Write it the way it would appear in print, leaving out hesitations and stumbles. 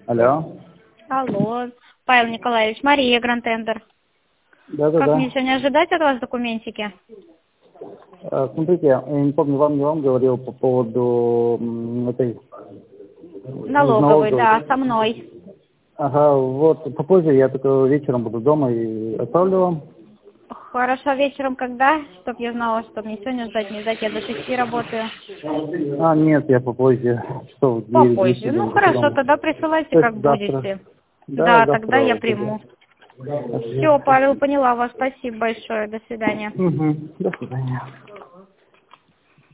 Алло. Алло, Павел Николаевич, Мария Гранд-Тендер. Да. Как мне сегодня ожидать от вас документики? Смотрите, я не помню, не вам говорил по поводу этой Налоговый, да, со мной. Ага, вот попозже я только вечером буду дома и отправлю вам. Хорошо, вечером когда? Чтоб я знала, что мне сегодня ждать, не ждать, я до 6 работаю. Нет, я попозже, часов 9. Попозже. Ну хорошо, тогда присылайте, как завтра. будете. Да, Тогда завтра я вот приму. уже. Все, Павел, поняла вас. Спасибо большое. До свидания. До свидания.